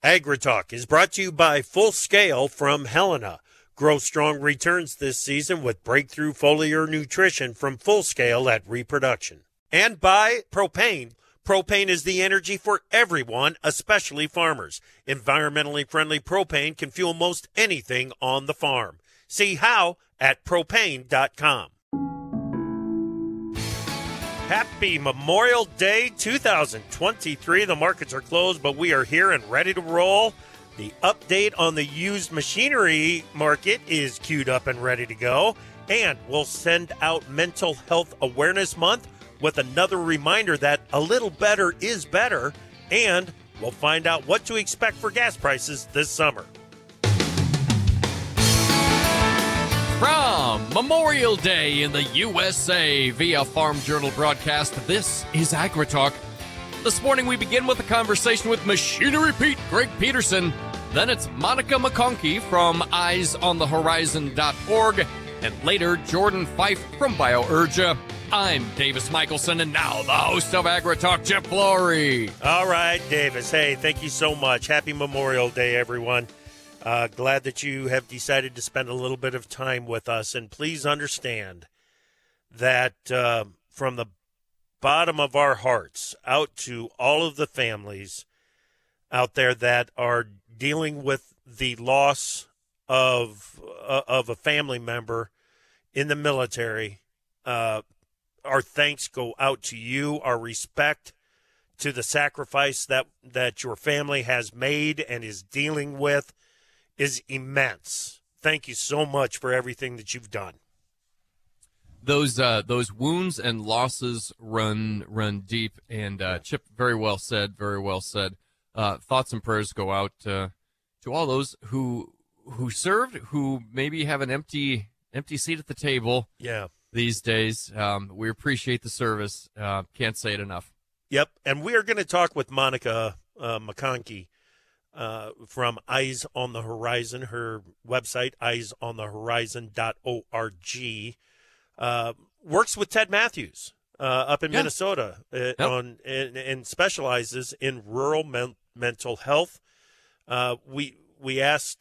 AgriTalk is brought to you by Full Scale from Helena. Grow strong returns this season with breakthrough foliar nutrition from Full Scale at Reproduction. And by Propane. Propane is the energy for everyone, especially farmers. Environmentally friendly propane can fuel most anything on the farm. See how at propane.com. Happy Memorial Day 2023. The markets are closed, but we are here and ready to roll. The update on the used machinery market is queued up and ready to go. And we'll send out Mental Health Awareness Month with another reminder that a little better is better. And we'll find out what to expect for gas prices this summer. From Memorial Day in the USA via Farm Journal broadcast, this is AgriTalk. This morning we begin with a conversation with Machinery Pete, Greg Peterson. Then it's Monica McConkey from EyesOnTheHorizon.org. And later, Jordan Fife from BioUrgia. I'm Davis Michelson, and now the host of AgriTalk, Jeff Flory. All right, Davis. Hey, thank you so much. Happy Memorial Day, everyone. Glad that you have decided to spend a little bit of time with us. And please understand that from the bottom of our hearts out to all of the families out there that are dealing with the loss of a family member in the military, our thanks go out to you. Our respect to the sacrifice that your family has made and is dealing with is immense. Thank you so much for everything that you've done. Those wounds and losses run deep, and Chip, very well said. Thoughts and prayers go out to all those who served, who maybe have an empty seat at the table. Yeah. These days, we appreciate the service. Can't say it enough. Yep, and we are going to talk with Monica McConkey from Eyes on the Horizon. Her website, eyesonthehorizon.org, works with Ted Matthews up in Minnesota and specializes in rural mental health. We asked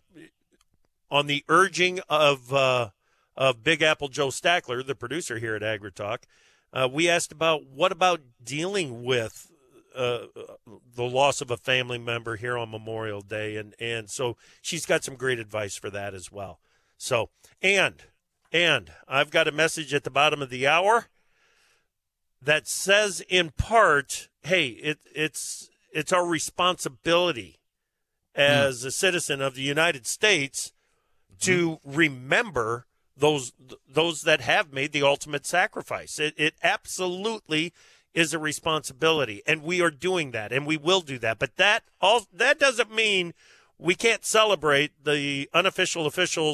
on the urging of Big Apple Joe Stackler, the producer here at AgriTalk, we asked what about dealing with the loss of a family member here on Memorial Day, and so she's got some great advice for that as well. So, and I've got a message at the bottom of the hour that says in part, hey, it's our responsibility as a citizen of the United States to remember those that have made the ultimate sacrifice. It absolutely is a responsibility, and we are doing that, and we will do that. But that doesn't mean we can't celebrate the unofficial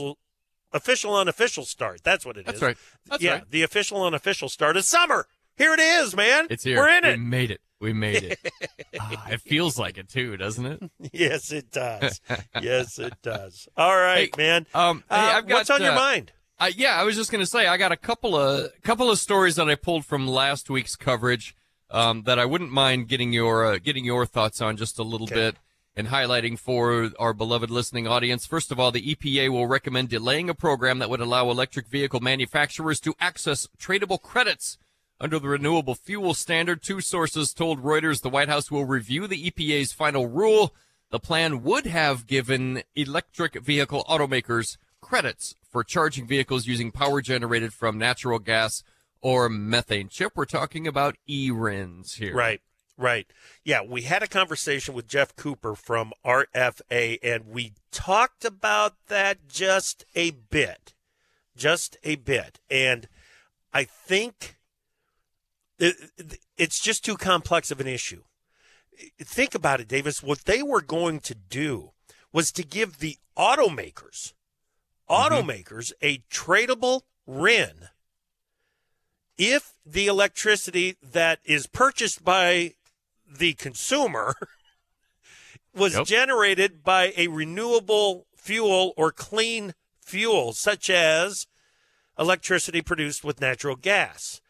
unofficial start. That's what it is. That's right. The official unofficial start is summer. Here it is, man. It's here. We're in it. We made it. It feels like it too, doesn't it? Yes, it does. Yes, it does. All right, man. What's on your mind? I was just going to say I got a couple of stories that I pulled from last week's coverage that I wouldn't mind getting your thoughts on just a little bit and highlighting for our beloved listening audience. First of all, the EPA will recommend delaying a program that would allow electric vehicle manufacturers to access tradable credits under the renewable fuel standard. Two sources told Reuters the White House will review the EPA's final rule. The plan would have given electric vehicle automakers credits for charging vehicles using power generated from natural gas or methane. Chip, we're talking about eRINs here. Right. Yeah, we had a conversation with Jeff Cooper from RFA, and we talked about that just a bit. And I think it's just too complex of an issue. Think about it, Davis. What they were going to do was to give the automakers a tradable RIN if the electricity that is purchased by the consumer was generated by a renewable fuel or clean fuel, such as electricity produced with natural gas,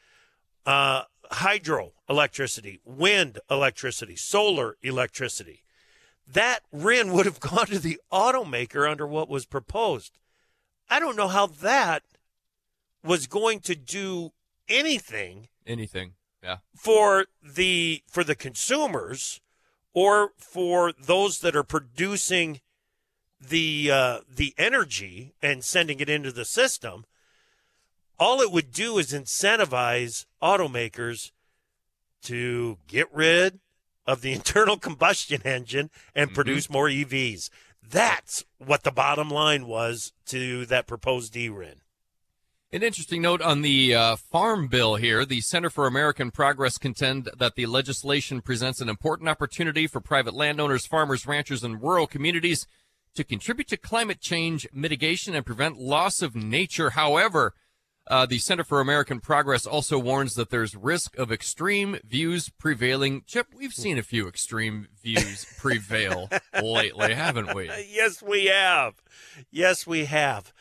hydro electricity, wind electricity, solar electricity. that RIN would have gone to the automaker under what was proposed. I don't know how that was going to do anything. Yeah. For the consumers or for those that are producing the energy and sending it into the system. All it would do is incentivize automakers to get rid of the internal combustion engine and produce more EVs. That's what the bottom line was to that proposed DRIN. An interesting note on the farm bill here. The Center for American Progress contend that the legislation presents an important opportunity for private landowners, farmers, ranchers, and rural communities to contribute to climate change mitigation and prevent loss of nature. However, the Center for American Progress also warns that there's risk of extreme views prevailing. Chip, we've seen a few extreme views prevail lately, haven't we? Yes, we have. Yes, we have.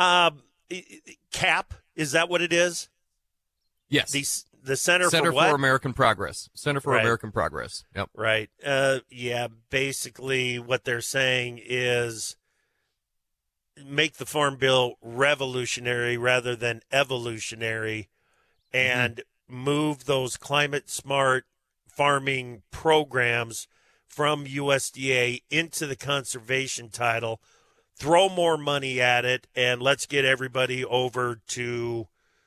CAP, is that what it is? Yes. The Center for what? American Progress. Center for American Progress. Yep. Right. Yeah, basically what they're saying is make the Farm Bill revolutionary rather than evolutionary and move those climate-smart farming programs from USDA into the conservation title, throw more money at it, and let's get everybody over to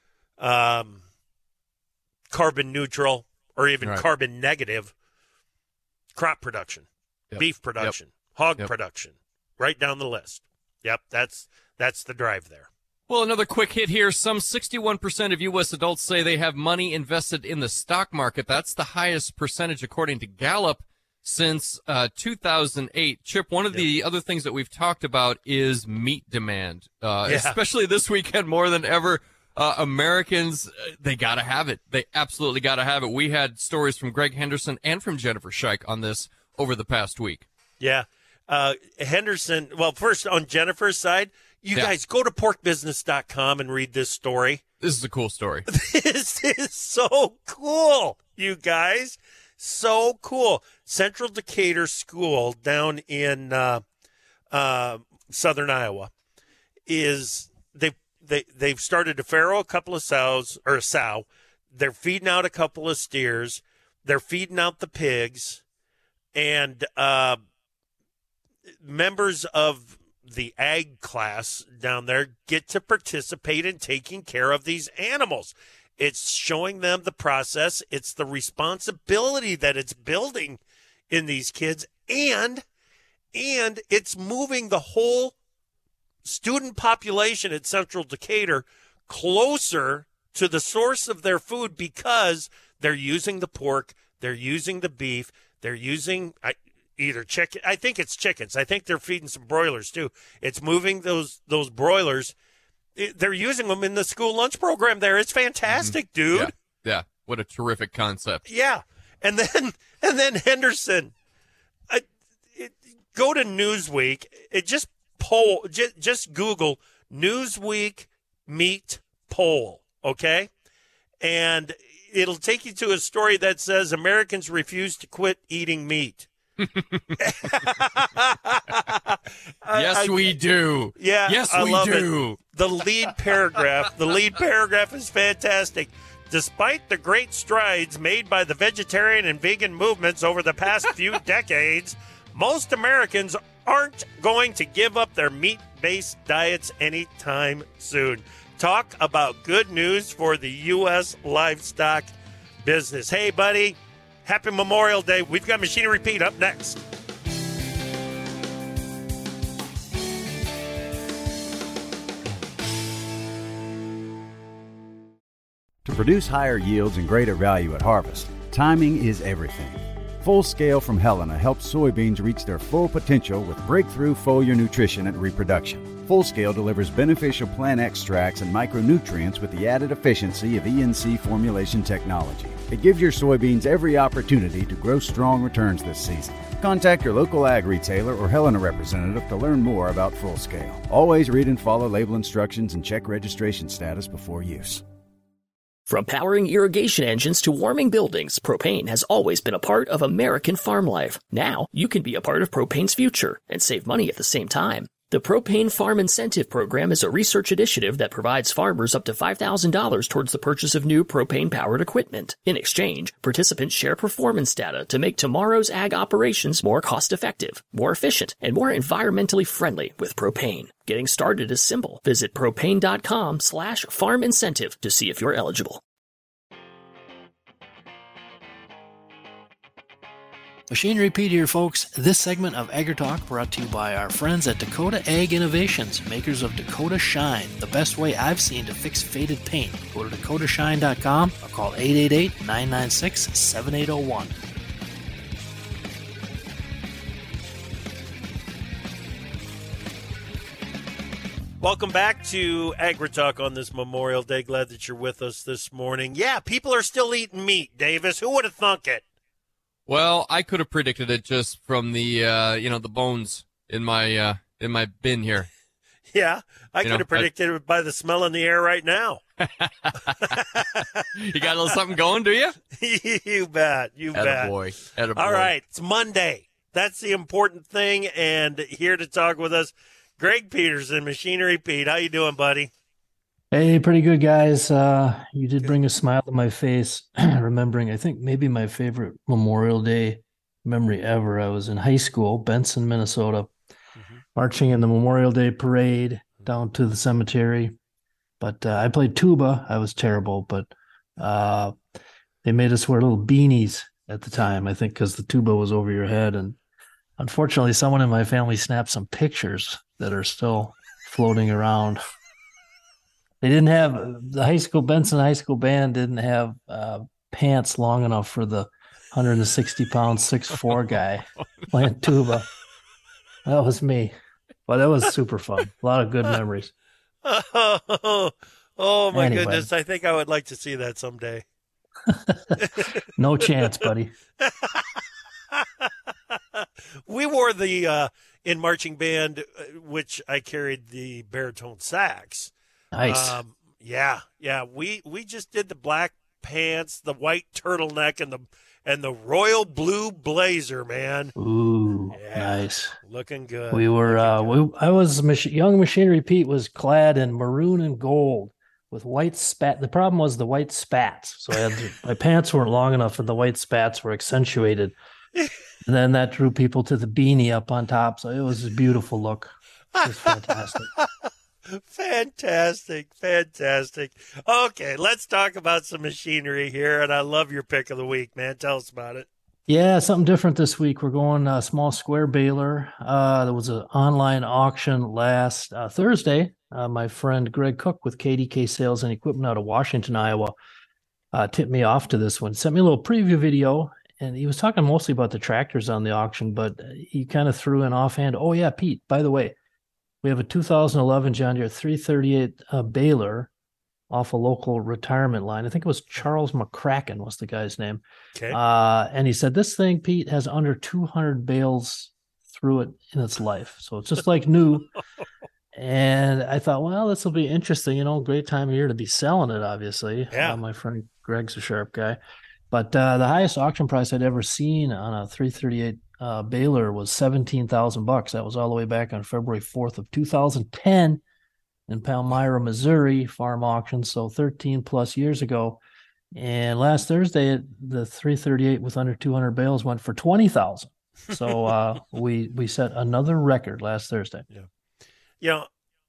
carbon neutral or even carbon negative crop production, beef production, hog production, right down the list. Yep, that's the drive there. Well, another quick hit here. Some 61% of U.S. adults say they have money invested in the stock market. That's the highest percentage according to Gallup since 2008. Chip, one of the other things that we've talked about is meat demand, especially this weekend more than ever. Americans, they got to have it. They absolutely got to have it. We had stories from Greg Henderson and from Jennifer Scheich on this over the past week. Yeah. Henderson, well, first on Jennifer's side, you guys go to porkbusiness.com and read this story. This is a cool story. This is so cool, you guys. So cool. Central Decatur School down in southern Iowa is they've started to farrow a couple of sows or a sow. They're feeding out a couple of steers. They're feeding out the pigs, and members of the ag class down there get to participate in taking care of these animals. It's showing them the process. It's the responsibility that it's building in these kids, and it's moving the whole student population at Central Decatur closer to the source of their food because they're using the pork, they're using the beef, they're using either chicken. I think it's chickens. I think they're feeding some broilers too. It's moving those broilers. They're using them in the school lunch program there. It's fantastic, dude. Yeah. What a terrific concept. Yeah. And then Henderson, go to Newsweek. Just Google Newsweek meat poll, okay? And it'll take you to a story that says Americans refuse to quit eating meat. Yes, we do. Yeah, yes, I love do. It. The lead paragraph is fantastic. Despite the great strides made by the vegetarian and vegan movements over the past few decades, most Americans aren't going to give up their meat-based diets anytime soon. Talk about good news for the U.S. livestock business. Hey, buddy, happy Memorial Day. We've got Machinery Pete up next. To produce higher yields and greater value at harvest, timing is everything. Full Scale from Helena helps soybeans reach their full potential with breakthrough foliar nutrition and reproduction. Full Scale delivers beneficial plant extracts and micronutrients with the added efficiency of ENC formulation technology. It gives your soybeans every opportunity to grow strong returns this season. Contact your local ag retailer or Helena representative to learn more about Full Scale. Always read and follow label instructions and check registration status before use. From powering irrigation engines to warming buildings, propane has always been a part of American farm life. Now, you can be a part of propane's future and save money at the same time. The Propane Farm Incentive Program is a research initiative that provides farmers up to $5,000 towards the purchase of new propane-powered equipment. In exchange, participants share performance data to make tomorrow's ag operations more cost-effective, more efficient, and more environmentally friendly with propane. Getting started is simple. Visit propane.com/farm incentive to see if you're eligible. Machinery Pete here, folks. This segment of AgriTalk brought to you by our friends at Dakota Ag Innovations, makers of Dakota Shine, the best way I've seen to fix faded paint. Go to dakotashine.com or call 888-996-7801. Welcome back to AgriTalk on this Memorial Day. Glad that you're with us this morning. Yeah, people are still eating meat, Davis. Who would have thunk it? Well, I could have predicted it just from the the bones in my bin here. Yeah, I could have predicted it by the smell in the air right now. You got a little something going, do you? You bet. You bet. Attaboy. All right, it's Monday. That's the important thing. And here to talk with us, Greg Peterson, Machinery Pete. How you doing, buddy? Hey, pretty good, guys. You did bring a smile to my face, remembering, I think, maybe my favorite Memorial Day memory ever. I was in high school, Benson, Minnesota, marching in the Memorial Day parade down to the cemetery. But I played tuba. I was terrible, but they made us wear little beanies at the time, I think, because the tuba was over your head. And unfortunately, someone in my family snapped some pictures that are still floating around. They didn't have Benson High School band didn't have pants long enough for the 160-pound 6'4" guy playing tuba. That was me, but it was super fun. A lot of good memories. Oh my goodness! I think I would like to see that someday. No chance, buddy. We wore the in marching band, which I carried the baritone sax. Nice. Yeah. We just did the black pants, the white turtleneck, and the royal blue blazer, man. Ooh, yeah, nice. Looking good. We were. Young Machinery Pete was clad in maroon and gold with white spat. The problem was the white spats. So my pants weren't long enough, and the white spats were accentuated. And then that drew people to the beanie up on top. So it was a beautiful look. It was fantastic. Fantastic. Okay, let's talk about some machinery here, and I love your pick of the week, man. Tell us about it. Yeah, something different this week. We're going small square baler. There was an online auction last Thursday. My friend Greg Cook with KDK Sales and Equipment out of Washington, Iowa, tipped me off to this one. Sent me a little preview video, and he was talking mostly about the tractors on the auction, but he kind of threw in offhand, oh yeah, Pete, by the way, we have a 2011 John Deere 338 baler off a local retirement line. I think it was Charles McCracken was the guy's name. Okay. And he said, this thing, Pete, has under 200 bales through it in its life. So it's just like new. And I thought, well, this will be interesting. Great time of year to be selling it, obviously. Yeah. My friend Greg's a sharp guy. But the highest auction price I'd ever seen on a 338 baler was $17,000. That was all the way back on February 4th of 2010 in Palmyra, Missouri, farm auction. So 13 plus years ago. And last Thursday, the 338 with under 200 bales went for $20,000. So we set another record last Thursday. Yeah.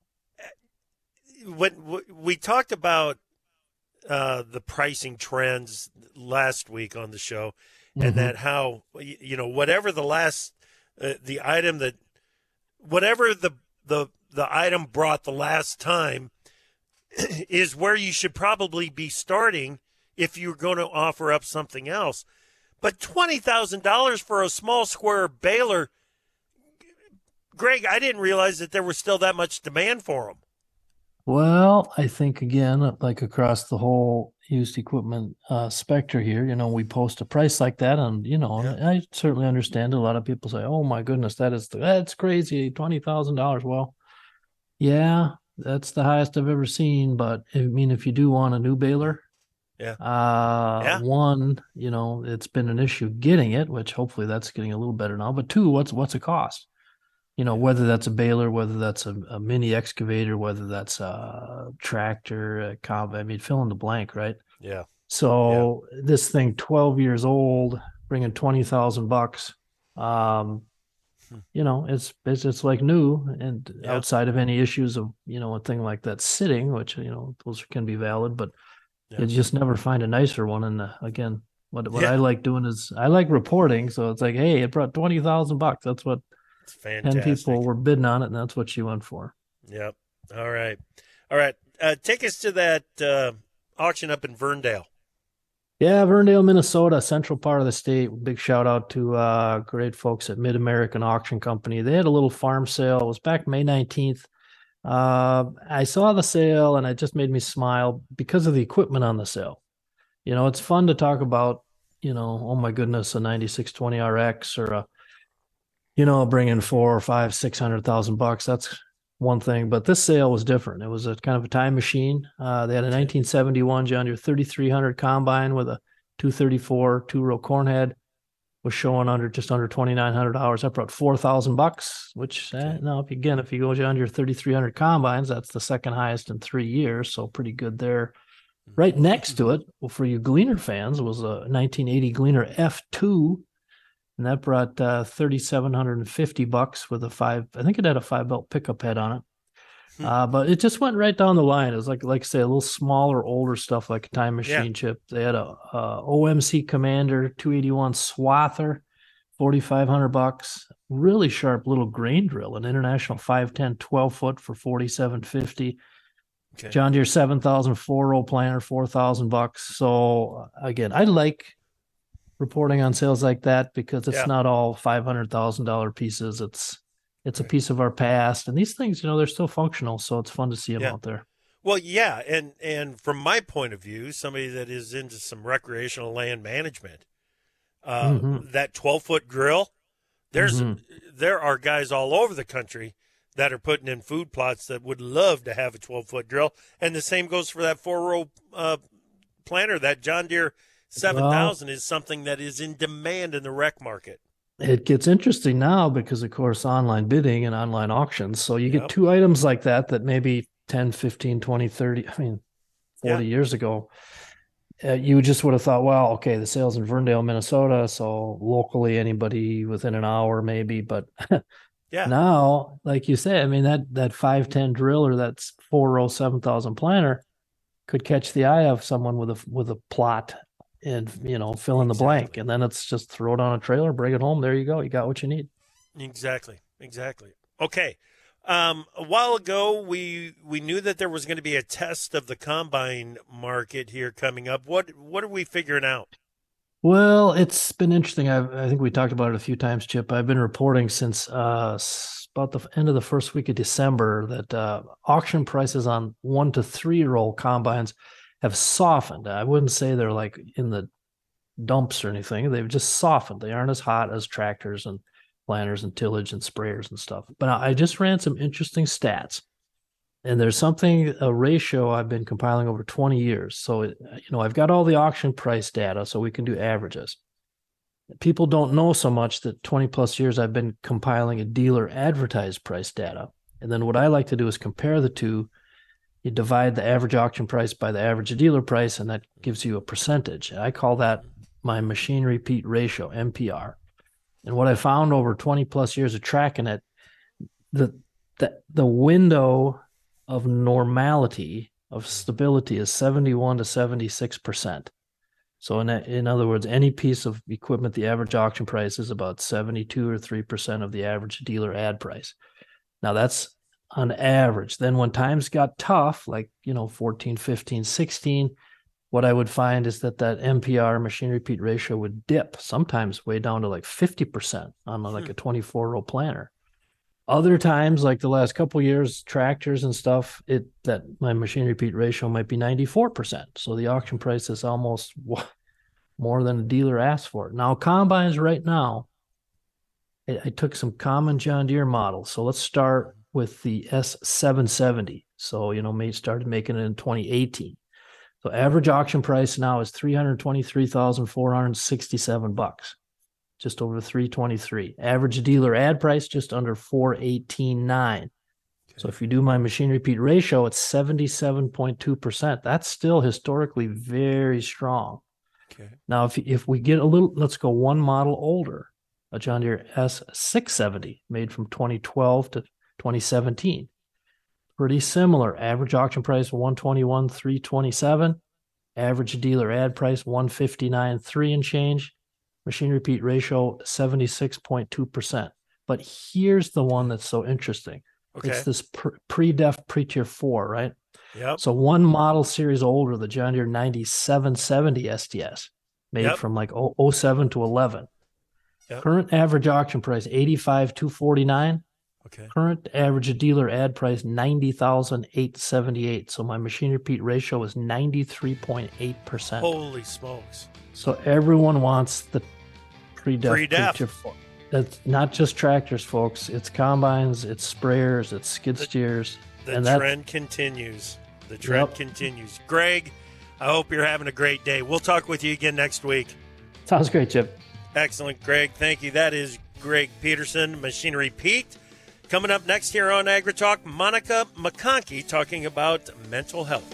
When we talked about the pricing trends last week on the show, and that how, whatever the last, the item that, whatever the item brought the last time is where you should probably be starting if you're going to offer up something else. But $20,000 for a small square baler, Greg, I didn't realize that there was still that much demand for them. Well, I think, again, like across the whole used equipment spectrum here, we post a price like that. And, I certainly understand a lot of people say, oh, my goodness, that's crazy, $20,000. Well, yeah, that's the highest I've ever seen. But, if you do want a new baler, Yeah. One, it's been an issue getting it, which hopefully that's getting a little better now. But two, what's it cost? Whether that's a baler, whether that's a mini excavator, whether that's a tractor, fill in the blank, right? Yeah. So this thing, 12 years old, bringing $20,000. It's like new, and outside of any issues of a thing like that sitting, which those can be valid, but you just never find a nicer one. And again, what I like doing is I like reporting, so it's like, hey, it brought $20,000. That's what 10 people were bidding on it, and that's what you went for. Yep. All right. Take us to that auction up in Verndale. Yeah, Verndale, Minnesota, central part of the state. Big shout out to great folks at Mid-American Auction Company. They had a little farm sale. It was back May 19th. I saw the sale, and it just made me smile because of the equipment on the sale. It's fun to talk about, oh my goodness, a 9620 RX or bringing $400,000 or $500,000, $600,000. That's one thing, but this sale was different. It was a kind of a time machine. They had a 1971 John Deere 3300 combine with a 234 two-row corn head, was showing just under $2,900. I brought $4,000, which now if you go John Deere 3300 combines, that's the second highest in 3 years, so pretty good there. Right next to it, for you Gleaner fans, was a 1980 Gleaner F2. And that brought $3,750 with I think it had a 5-belt pickup head on it. But it just went right down the line. It was like say, a little smaller, older stuff like a time machine chip. They had a OMC Commander 281 Swather, $4,500. Really sharp little grain drill, an International 510 12-foot for $4,750. Okay. John Deere 7000 4-row planter, $4,000. So again, I like reporting on sales like that because it's not all $500,000 pieces. It's a piece of our past, and these things, they're still functional, so it's fun to see them out there. Well, yeah, and from my point of view, somebody that is into some recreational land management, that 12-foot drill, there are guys all over the country that are putting in food plots that would love to have a 12-foot drill, and the same goes for that 4-row planter, that John Deere 7,000 is something that is in demand in the rec market. It gets interesting now because, of course, online bidding and online auctions. So you get two items like that maybe 10, 15, 20, 30, 40 years ago, you just would have thought, well, okay, the sale's in Verndale, Minnesota, so locally anybody within an hour maybe. But now, like you say, that 510 drill or that 4-row 7,000 planter could catch the eye of someone with a plot and fill in the blank, and then it's just throw it on a trailer, bring it home. There you go. You got what you need. Exactly. Okay. A while ago, we knew that there was going to be a test of the combine market here coming up. What are we figuring out? Well, it's been interesting. I think we talked about it a few times, Chip. I've been reporting since about the end of the first week of December that auction prices on 1 to 3-year-old combines have softened. I wouldn't say they're like in the dumps or anything. They've just softened. They aren't as hot as tractors and planters and tillage and sprayers and stuff. But I just ran some interesting stats. And there's a ratio I've been compiling over 20 years. So, I've got all the auction price data so we can do averages. People don't know so much that 20 plus years I've been compiling a dealer advertised price data. And then what I like to do is compare the two. You divide the average auction price by the average dealer price, and that gives you a percentage. I call that my machine repeat ratio, MPR. And what I found over 20 plus years of tracking it, the window of normality, of stability, is 71 to 76%. So in other words, any piece of equipment, the average auction price is about 72 or 3% of the average dealer ad price. Now that's on average. Then when times got tough, like 14, 15, 16, what I would find is that MPR, machine repeat ratio, would dip, sometimes way down to like 50% on like a 24-row planter. Other times, like the last couple of years, tractors and stuff, that my machine repeat ratio might be 94%. So the auction price is almost more than a dealer asked for. Now combines right now, I took some common John Deere models. So let's start with the S770. So, started making it in 2018. So average auction price now is $323,467, just over $323. Average dealer ad price just under $418.9. Okay. So if you do my machine repeat ratio, it's 77.2%. That's still historically very strong. Okay. Now, if we get a little, let's go one model older, a John Deere S670 made from 2012 to 2017. Pretty similar. Average auction price $121,327. Average dealer ad price $159,300 and change. Machine repeat ratio 76.2%. But here's the one that's so interesting. Okay. It's this pre-def pre-tier 4, right? Yep. So one model series older, the John Deere 9770 STS, made from like 07 to 11. Yep. Current average auction price $85,249. Okay. Current average dealer ad price $90,878. So my machine repeat ratio is 93.8%. Holy smokes! So everyone wants the pre-def. It's not just tractors, folks. It's combines, it's sprayers, it's skid steers. The trend continues. The trend continues. Greg, I hope you're having a great day. We'll talk with you again next week. Sounds great, Chip. Excellent, Greg. Thank you. That is Greg Peterson, Machinery Pete. Coming up next here on AgriTalk, Monica McConkey talking about mental health.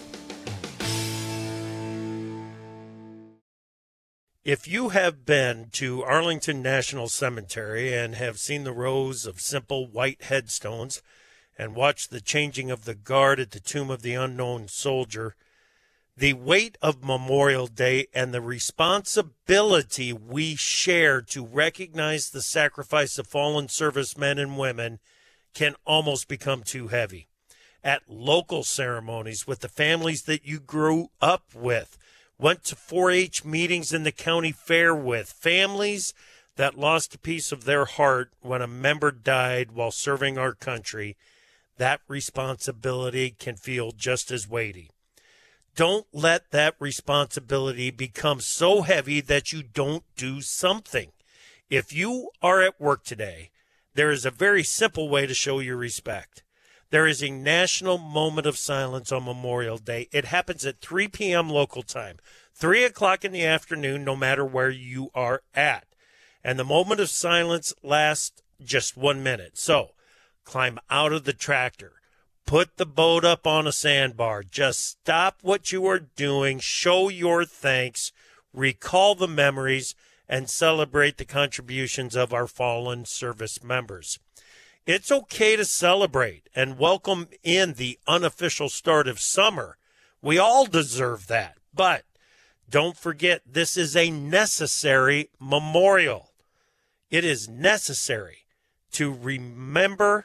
If you have been to Arlington National Cemetery and have seen the rows of simple white headstones and watched the changing of the guard at the tomb of the unknown soldier, the weight of Memorial Day and the responsibility we share to recognize the sacrifice of fallen servicemen and women can almost become too heavy. At local ceremonies with the families that you grew up with, went to 4-H meetings in the county fair with, families that lost a piece of their heart when a member died while serving our country, that responsibility can feel just as weighty. Don't let that responsibility become so heavy that you don't do something. If you are at work today, there is a very simple way to show your respect. There is a national moment of silence on Memorial Day. It happens at 3 p.m. local time, 3 o'clock in the afternoon, no matter where you are at. And the moment of silence lasts just 1 minute. So climb out of the tractor. Put the boat up on a sandbar. Just stop what you are doing. Show your thanks. Recall the memories and celebrate the contributions of our fallen service members. It's okay to celebrate and welcome in the unofficial start of summer. We all deserve that. But don't forget, this is a necessary memorial. It is necessary to remember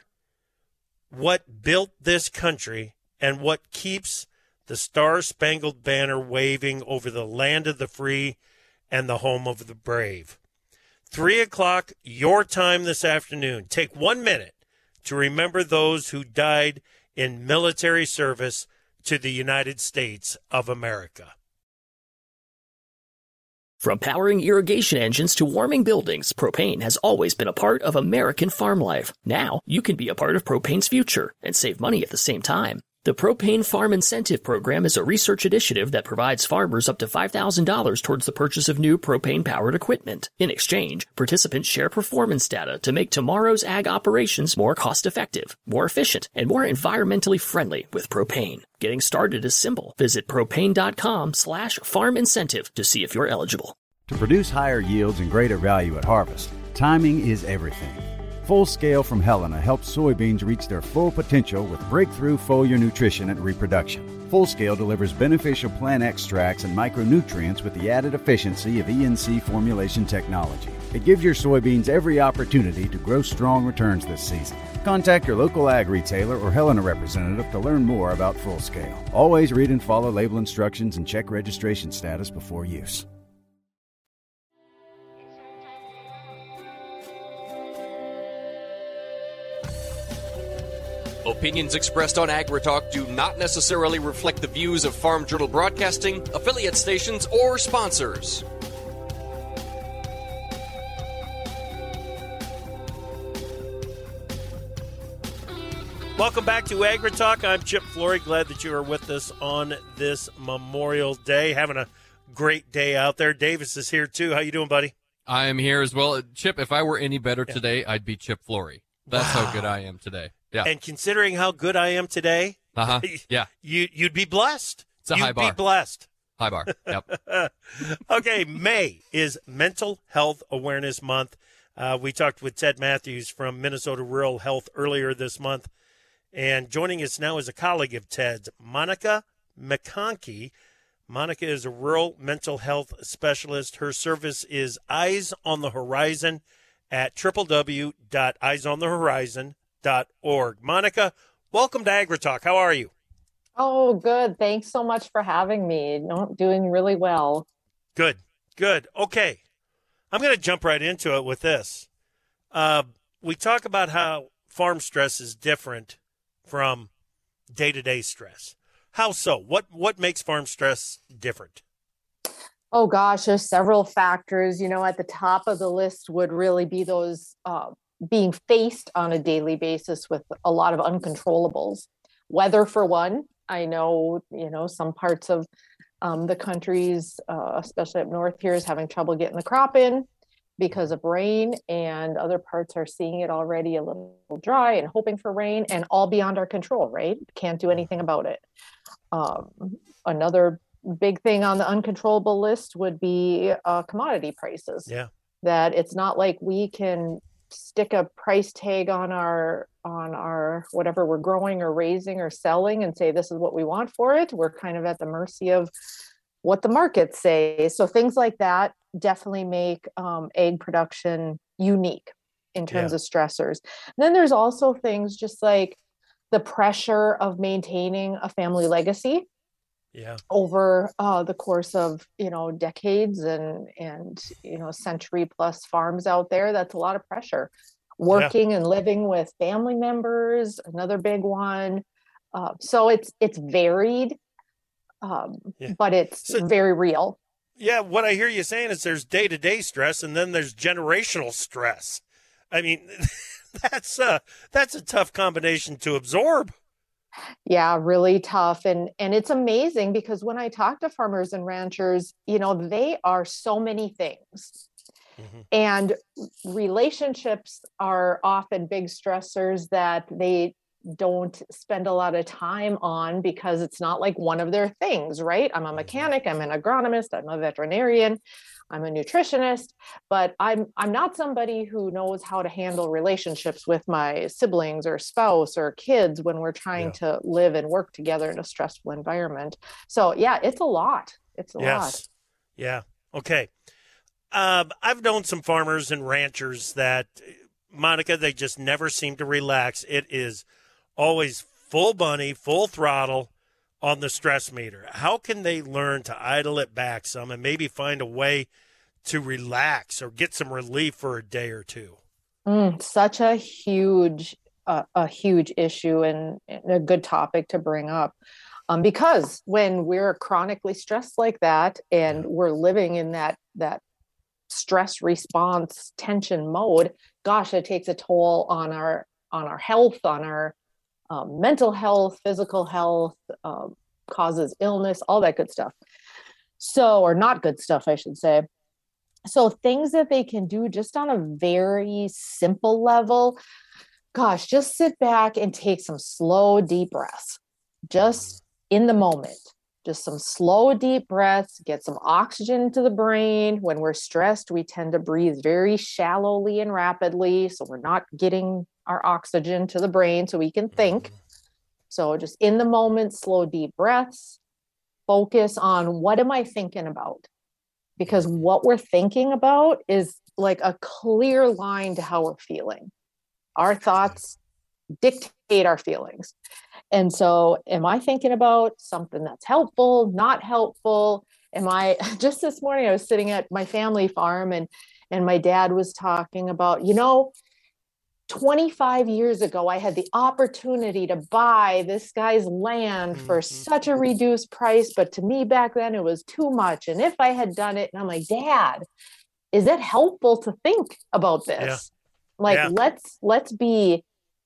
what built this country and what keeps the Star-Spangled Banner waving over the land of the free and the home of the brave. 3 o'clock, your time this afternoon. Take 1 minute to remember those who died in military service to the United States of America. From powering irrigation engines to warming buildings, propane has always been a part of American farm life. Now, you can be a part of propane's future and save money at the same time. The Propane Farm Incentive Program is a research initiative that provides farmers up to $5,000 towards the purchase of new propane-powered equipment. In exchange, participants share performance data to make tomorrow's ag operations more cost-effective, more efficient, and more environmentally friendly with propane. Getting started is simple. Visit propane.com/farm incentive to see if you're eligible. To produce higher yields and greater value at harvest, timing is everything. Full Scale from Helena helps soybeans reach their full potential with breakthrough foliar nutrition and reproduction. Full Scale delivers beneficial plant extracts and micronutrients with the added efficiency of ENC formulation technology. It gives your soybeans every opportunity to grow strong returns this season. Contact your local ag retailer or Helena representative to learn more about Full Scale. Always read and follow label instructions and check registration status before use. Opinions expressed on AgriTalk do not necessarily reflect the views of Farm Journal Broadcasting, affiliate stations, or sponsors. Welcome back to Agri Talk. I'm Chip Flory. Glad that you are with us on this Memorial Day. Having a great day out there. Davis is here too. How you doing, buddy? I am here as well. Chip, if I were any better today, I'd be Chip Flory. That's how good I am today. Yeah. And considering how good I am today, yeah, you'd be blessed. It's a high bar. You'd be blessed. High bar. Yep. Okay, May is Mental Health Awareness Month. We talked with Ted Matthews from Minnesota Rural Health earlier this month. And joining us now is a colleague of Ted's, Monica McConkey. Monica is a rural mental health specialist. Her service is Eyes on the Horizon at www.eyesonthehorizon.org. Monica, welcome to AgriTalk. How are you? Oh, good. Thanks so much for having me. No, doing really well. Good. Okay. I'm going to jump right into it with this. We talk about how farm stress is different from day-to-day stress. How so? What makes farm stress different? Oh, gosh, there's several factors. At the top of the list would really be those being faced on a daily basis with a lot of uncontrollables. Weather, for one. I know, some parts of the countries, especially up north here, is having trouble getting the crop in because of rain, and other parts are seeing it already a little dry and hoping for rain, and all beyond our control, right? Can't do anything about it. Another big thing on the uncontrollable list would be commodity prices. Yeah. That it's not like we can stick a price tag on our whatever we're growing or raising or selling and say, this is what we want for it. We're kind of at the mercy of what the markets say. So things like that definitely make egg production unique in terms of stressors. And then there's also things just like the pressure of maintaining a family legacy over the course of, decades and century plus farms out there. That's a lot of pressure. Working and living with family members, another big one. So it's varied, but it's very real. Yeah, what I hear you saying is there's day-to-day stress and then there's generational stress. I mean, that's a tough combination to absorb. Yeah, really tough. And it's amazing because when I talk to farmers and ranchers, they are so many things. Mm-hmm. And relationships are often big stressors that they don't spend a lot of time on because it's not like one of their things, right? I'm a mechanic, I'm an agronomist, I'm a veterinarian, I'm a nutritionist, but I'm not somebody who knows how to handle relationships with my siblings or spouse or kids when we're trying to live and work together in a stressful environment. So yeah, it's a lot. It's a lot. Yeah. Okay. I've known some farmers and ranchers that, Monica, they just never seem to relax. It is always full bunny, full throttle on the stress meter. How can they learn to idle it back some and maybe find a way to relax or get some relief for a day or two? Such a huge issue and a good topic to bring up. Because when we're chronically stressed like that and we're living in that stress response tension mode, gosh, it takes a toll on our health, on our mental health, physical health, causes illness, all that good stuff. So, or not good stuff, I should say. So things that they can do just on a very simple level, gosh, just sit back and take some slow, deep breaths, just in the moment. Just some slow, deep breaths, get some oxygen to the brain. When we're stressed, we tend to breathe very shallowly and rapidly. So we're not getting our oxygen to the brain so we can think. So just in the moment, slow, deep breaths, focus on what am I thinking about? Because what we're thinking about is like a clear line to how we're feeling. Our thoughts dictate our feelings. And so am I thinking about something that's helpful, not helpful? Just this morning, I was sitting at my family farm and my dad was talking about, 25 years ago, I had the opportunity to buy this guy's land for such a reduced price. But to me back then, it was too much. And if I had done it, and I'm like, Dad, is it helpful to think about this? Let's be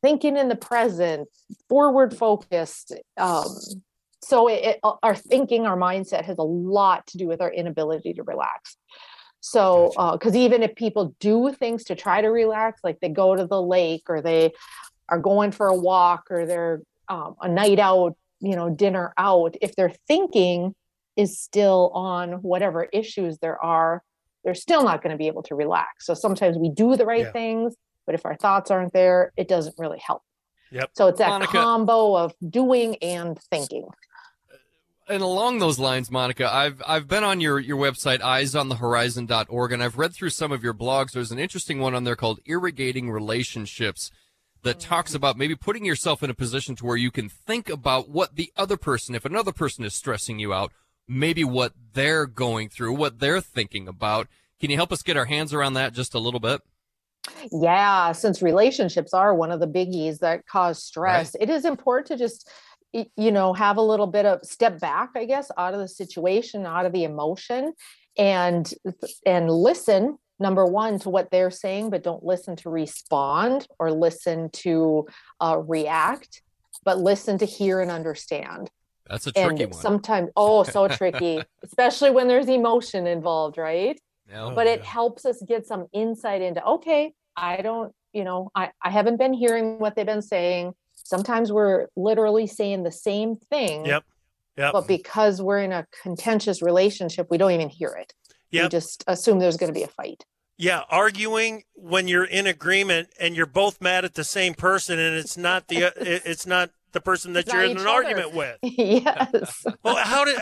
thinking in the present, forward focused. So our thinking, our mindset has a lot to do with our inability to relax. So, because even if people do things to try to relax, like they go to the lake or they are going for a walk or they're a night out, dinner out, if their thinking is still on whatever issues there are, they're still not going to be able to relax. So sometimes we do the right things, but if our thoughts aren't there, it doesn't really help. Yep. So it's that Monica, combo of doing and thinking. And along those lines, Monica, I've been on your website, eyesonthehorizon.org, and I've read through some of your blogs. There's an interesting one on there called Irrigating Relationships that talks about maybe putting yourself in a position to where you can think about what the other person, if another person is stressing you out, maybe what they're going through, what they're thinking about. Can you help us get our hands around that just a little bit? Yeah, since relationships are one of the biggies that cause stress, it is important to just have a little bit of step back, I guess, out of the situation, out of the emotion, and listen, number one, to what they're saying, but don't listen to respond or listen to react, but listen to hear and understand. That's a tricky one. Sometimes, so tricky, especially when there's emotion involved, right? But it helps us get some insight into, okay, I don't, I haven't been hearing what they've been saying. Sometimes we're literally saying the same thing. Yep. But because we're in a contentious relationship, we don't even hear it. We just assume there's going to be a fight. Yeah, arguing when you're in agreement and you're both mad at the same person, and it's not the person that you're in an argument with. Yes. Well,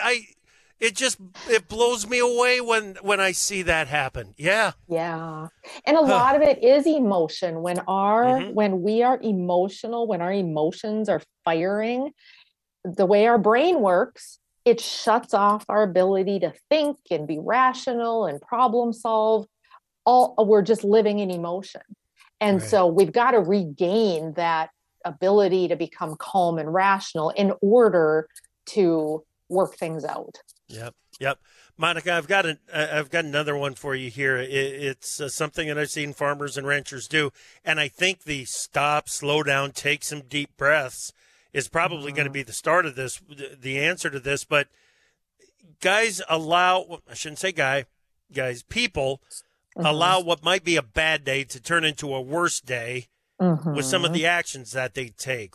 it blows me away when I see that happen. Yeah. Yeah. And a lot of it is emotion. When we are emotional, when our emotions are firing, the way our brain works, it shuts off our ability to think and be rational and problem solve. We're just living in emotion. And so we've got to regain that ability to become calm and rational in order to work things out. Yep. Monica, I've got another one for you here. It's something that I've seen farmers and ranchers do, and I think the stop, slow down, take some deep breaths is probably going to be the start of this, the answer to this. But guys people allow what might be a bad day to turn into a worse day with some of the actions that they take.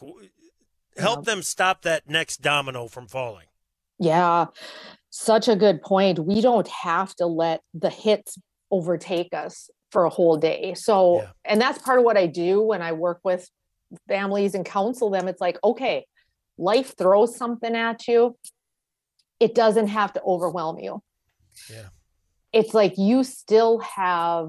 Help them stop that next domino from falling. Yeah, such a good point. We don't have to let the hits overtake us for a whole day. So, and that's part of what I do when I work with families and counsel them. It's like, okay, life throws something at you. It doesn't have to overwhelm you. Yeah. It's like you still have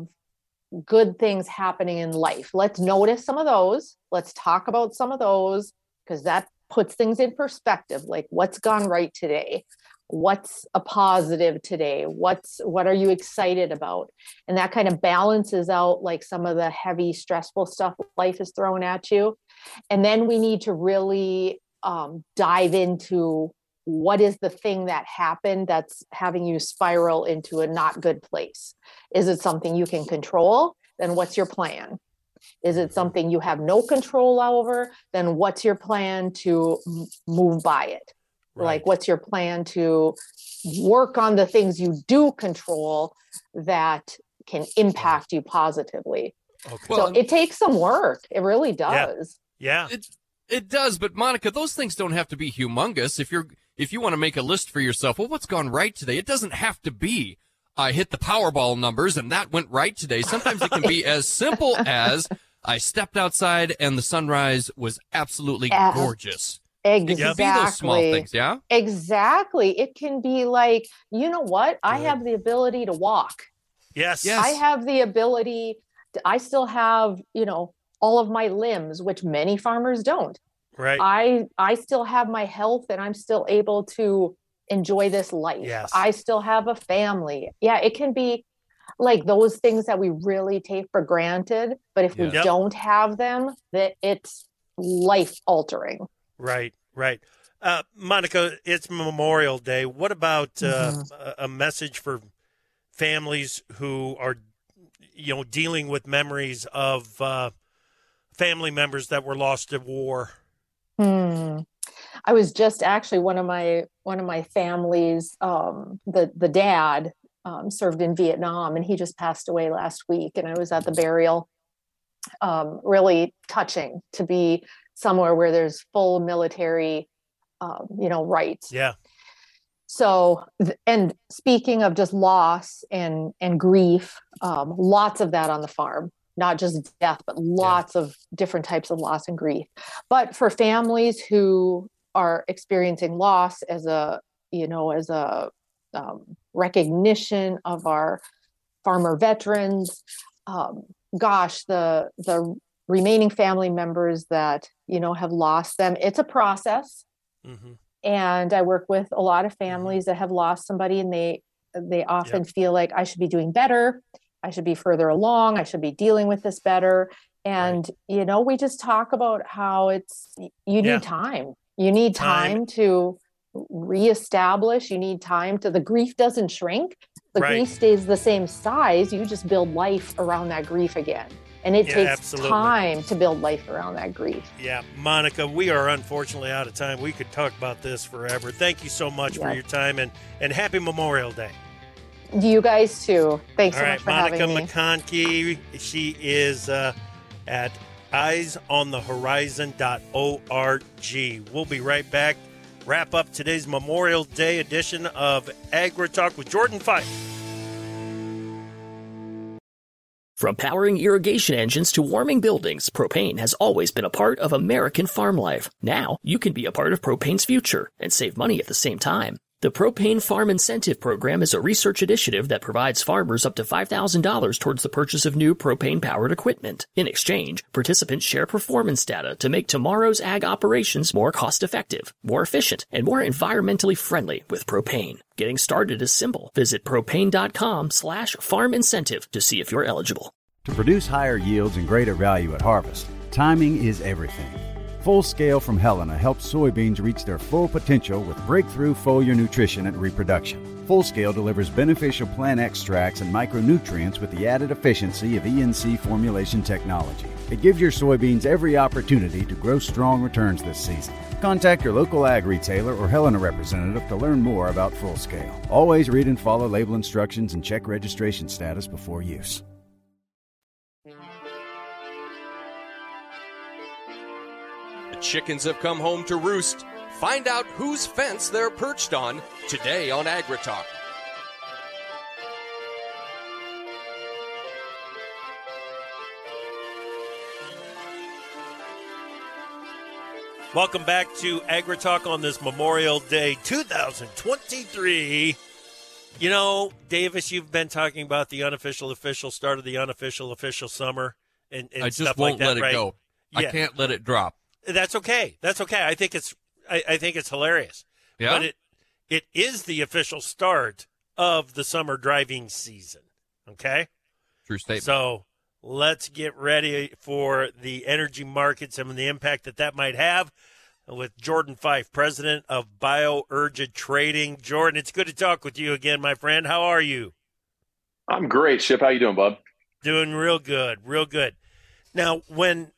good things happening in life. Let's notice some of those. Let's talk about some of those, because that puts things in perspective. Like, what's gone right today? What's a positive today? What are you excited about? And that kind of balances out like some of the heavy, stressful stuff life is throwing at you. And then we need to really dive into what is the thing that happened that's having you spiral into a not good place. Is it something you can control? Then what's your plan? Is it something you have no control over? Then what's your plan to move by it? Right. Like, what's your plan to work on the things you do control that can impact you positively? Okay. So it takes some work. It really does. Yeah. It does. But Monica, those things don't have to be humongous. If you want to make a list for yourself, well, what's gone right today? It doesn't have to be, I hit the Powerball numbers and that went right today. Sometimes it can be as simple as I stepped outside and the sunrise was absolutely gorgeous. Exactly. It can be those small things, yeah? Exactly. It can be like, you know what? I have the ability to walk. Yes. I have the ability I still have, all of my limbs, which many farmers don't. Right. I still have my health and I'm still able to enjoy this life. Yes. I still have a family. Yeah, it can be like those things that we really take for granted, but if we don't have them, that it's life altering. Right. Monica, it's Memorial Day. What about a message for families who are, dealing with memories of family members that were lost at war? I was just actually one of my families, the dad served in Vietnam, and he just passed away last week, and I was at the burial. Really touching to be somewhere where there's full military, rights. Yeah. So, and speaking of just loss and grief, lots of that on the farm, not just death, but lots of different types of loss and grief. But for families who are experiencing loss as a recognition of our farmer veterans, the remaining family members that, have lost them, it's a process. Mm-hmm. And I work with a lot of families that have lost somebody, and they often feel like, I should be doing better. I should be further along. I should be dealing with this better. And, we just talk about how you need time. You need time to reestablish. You need time the grief doesn't shrink. The grief stays the same size. You just build life around that grief again. And it takes time to build life around that grief. Yeah, Monica, we are unfortunately out of time. We could talk about this forever. Thank you so much for your time, and happy Memorial Day. You guys too. Thanks so much for Monica having me. McConkey, she is at eyesonthehorizon.org. We'll be right back. Wrap up today's Memorial Day edition of AgriTalk with Jordan Fife. From powering irrigation engines to warming buildings, propane has always been a part of American farm life. Now, you can be a part of propane's future and save money at the same time. The Propane Farm Incentive Program is a research initiative that provides farmers up to $5,000 towards the purchase of new propane-powered equipment. In exchange, participants share performance data to make tomorrow's ag operations more cost-effective, more efficient, and more environmentally friendly with propane. Getting started is simple. Visit propane.com/farm incentive to see if you're eligible. To produce higher yields and greater value at harvest, timing is everything. Full Scale from Helena helps soybeans reach their full potential with breakthrough foliar nutrition and reproduction. Full Scale delivers beneficial plant extracts and micronutrients with the added efficiency of ENC formulation technology. It gives your soybeans every opportunity to grow strong returns this season. Contact your local ag retailer or Helena representative to learn more about Full Scale. Always read and follow label instructions and check registration status before use. The chickens have come home to roost. Find out whose fence they're perched on today on AgriTalk. Welcome back to AgriTalk on this Memorial Day 2023. Davis, you've been talking about the unofficial official start of the unofficial official summer and I just stuff won't like that, let it go. Yeah. I can't let it drop. That's okay. That's okay. I think it's hilarious. Yeah. But it is the official start of the summer driving season. Okay? True statement. So let's get ready for the energy markets and the impact that might have with Jordan Fife, president of BioUrgent Trading. Jordan, it's good to talk with you again, my friend. How are you? I'm great, Ship. How you doing, bub? Doing real good, real good. Now, when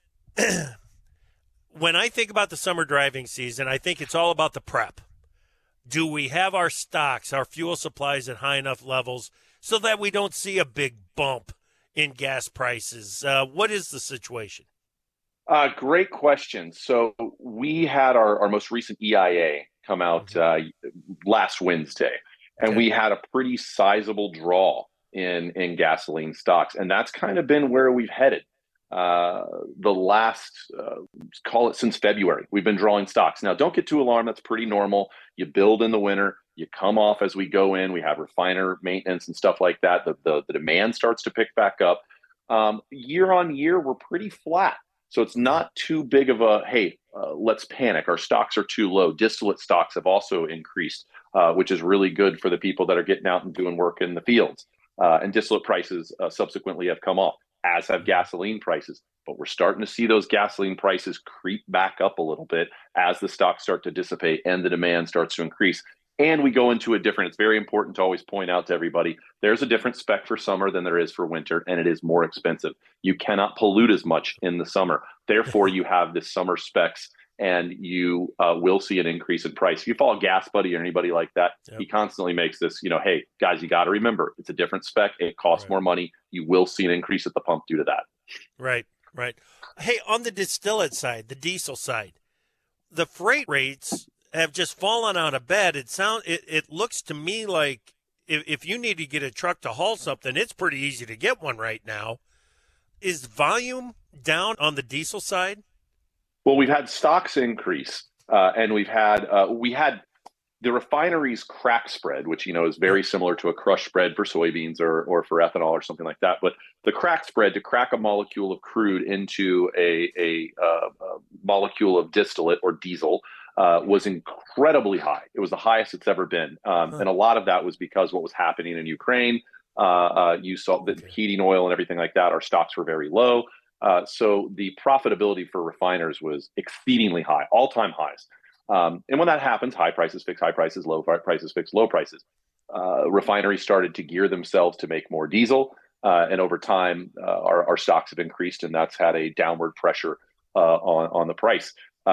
I think about the summer driving season, I think it's all about the prep. Do we have our stocks, our fuel supplies at high enough levels so that we don't see a big bump in gas prices? What is the situation? Great question. So we had our most recent EIA come out last Wednesday, and we had a pretty sizable draw in gasoline stocks, and that's kind of been where we've headed. The last, call it since February, we've been drawing stocks. Now, don't get too alarmed. That's pretty normal. You build in the winter, you come off as we go in. We have refiner maintenance and stuff like that. The demand starts to pick back up. Year on year, we're pretty flat. So it's not too big of a, let's panic. Our stocks are too low. Distillate stocks have also increased, which is really good for the people that are getting out and doing work in the fields. And distillate prices subsequently have come off, as have gasoline prices. But we're starting to see those gasoline prices creep back up a little bit as the stocks start to dissipate and the demand starts to increase. And we go into a different, it's very important to always point out to everybody, there's a different spec for summer than there is for winter, and it is more expensive. You cannot pollute as much in the summer. Therefore, you have this summer specs, and you will see an increase in price. If you follow Gas Buddy or anybody like that, he constantly makes this, hey, guys, you got to remember, it's a different spec. It costs more money. You will see an increase at the pump due to that. Right. Hey, on the distillate side, the diesel side, the freight rates have just fallen out of bed. It looks to me like if you need to get a truck to haul something, it's pretty easy to get one right now. Is volume down on the diesel side? Well, we've had stocks increase, and we had the refinery's crack spread, which is very similar to a crush spread for soybeans or for ethanol or something like that. But the crack spread, to crack a molecule of crude into a molecule of distillate or diesel, was incredibly high. It was the highest it's ever been. And a lot of that was because what was happening in Ukraine. You saw the heating oil and everything like that. Our stocks were very low. So the profitability for refiners was exceedingly high, all-time highs. And when that happens, high prices fix high prices, low prices fix low prices. Refineries started to gear themselves to make more diesel. And over time, our stocks have increased, and that's had a downward pressure on the price.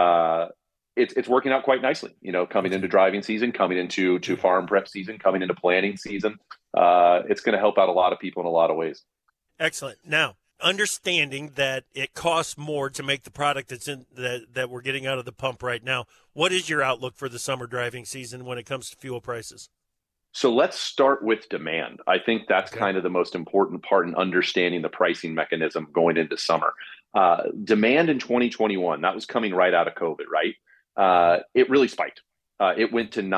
It's working out quite nicely, coming into driving season, coming into farm prep season, coming into planting season. It's going to help out a lot of people in a lot of ways. Excellent. Now, understanding that it costs more to make the product that we're getting out of the pump right now, what is your outlook for the summer driving season when it comes to fuel prices? So let's start with demand. I think that's kind of the most important part in understanding the pricing mechanism going into summer. Demand in 2021, that was coming right out of COVID, right? It really spiked. It went to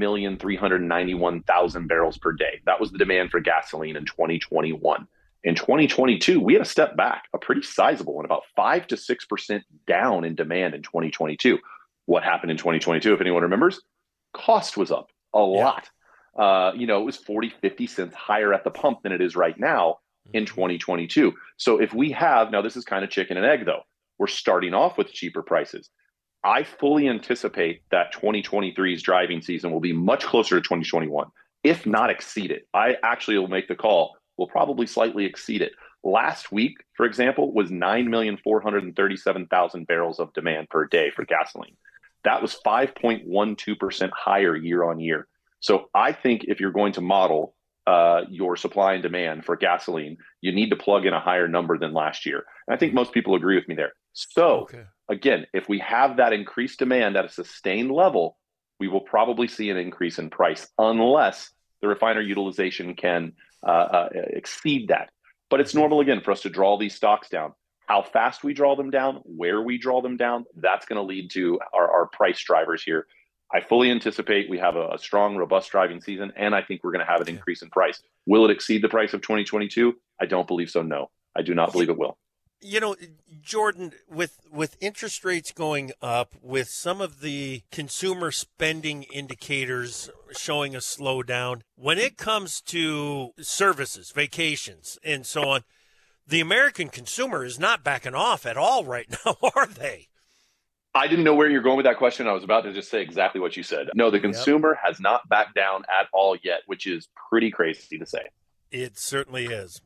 9,391,000 barrels per day. That was the demand for gasoline in 2021. In 2022, we had a step back, a pretty sizable one, about 5 to 6% down in demand in 2022. What happened in 2022, if anyone remembers? Cost was up a lot. It was 40, 50 cents higher at the pump than it is right now in 2022. So if we have, now this is kind of chicken and egg though, we're starting off with cheaper prices. I fully anticipate that 2023's driving season will be much closer to 2021, if not exceed it. I actually will make the call. We'll probably slightly exceed it. Last week, for example, was 9,437,000 barrels of demand per day for gasoline. That was 5.12% higher year on year. So I think if you're going to model your supply and demand for gasoline, you need to plug in a higher number than last year. And I think most people agree with me there. So again, if we have that increased demand at a sustained level, we will probably see an increase in price unless the refiner utilization can exceed that. But it's normal, again, for us to draw these stocks down. How fast we draw them down, where we draw them down, that's going to lead to our price drivers here. I fully anticipate we have a strong, robust driving season, and I think we're going to have an increase in price. Will it exceed the price of 2022? I don't believe so, no. I do not believe it will. Jordan, with interest rates going up, with some of the consumer spending indicators showing a slowdown, when it comes to services, vacations, and so on, the American consumer is not backing off at all right now, are they? I didn't know where you're going with that question. I was about to just say exactly what you said. No, the consumer has not backed down at all yet, which is pretty crazy to say. It certainly is.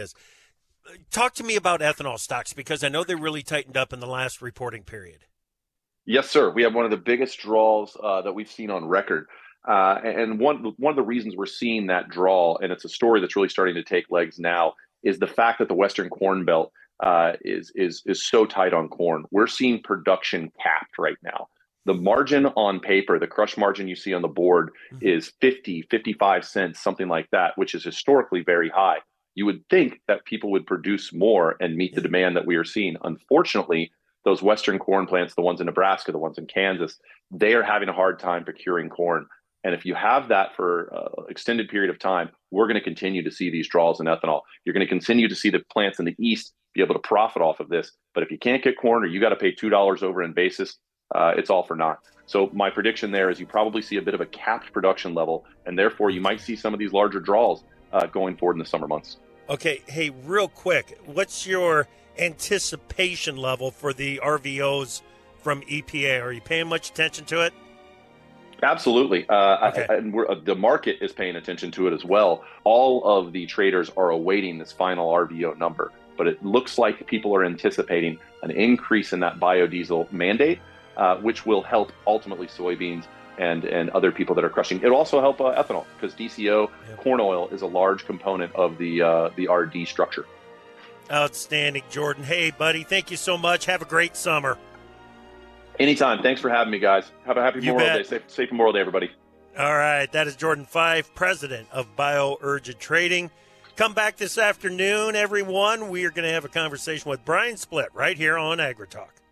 Talk to me about ethanol stocks, because I know they really tightened up in the last reporting period. Yes, sir. We have one of the biggest draws that we've seen on record. And one of the reasons we're seeing that draw, and it's a story that's really starting to take legs now, is the fact that the Western Corn Belt is so tight on corn. We're seeing production capped right now. The margin on paper, the crush margin you see on the board, is 50, 55 cents, something like that, which is historically very high. You would think that people would produce more and meet the demand that we are seeing. Unfortunately, those Western corn plants, the ones in Nebraska, the ones in Kansas, they are having a hard time procuring corn. And if you have that for an extended period of time, we're going to continue to see these draws in ethanol. You're going to continue to see the plants in the East be able to profit off of this. But if you can't get corn, or you got to pay $2 over in basis, it's all for naught. So my prediction there is you probably see a bit of a capped production level, and therefore you might see some of these larger draws going forward in the summer months. Okay, hey, real quick, what's your anticipation level for the RVOs from EPA? Are you paying much attention to it? Absolutely. And the market is paying attention to it as well. All of the traders are awaiting this final RVO number, but it looks like people are anticipating an increase in that biodiesel mandate, which will help ultimately soybeans and other people that are crushing. It'll also help ethanol, because DCO, corn oil, is a large component of the RD structure. Outstanding, Jordan. Hey, buddy, thank you so much. Have a great summer. Anytime. Thanks for having me, guys. Have a happy Memorial Day. Safe Memorial Day, everybody. All right. That is Jordan Fife, president of BioUrgent Trading. Come back this afternoon, everyone. We are going to have a conversation with Brian Splitt right here on AgriTalk.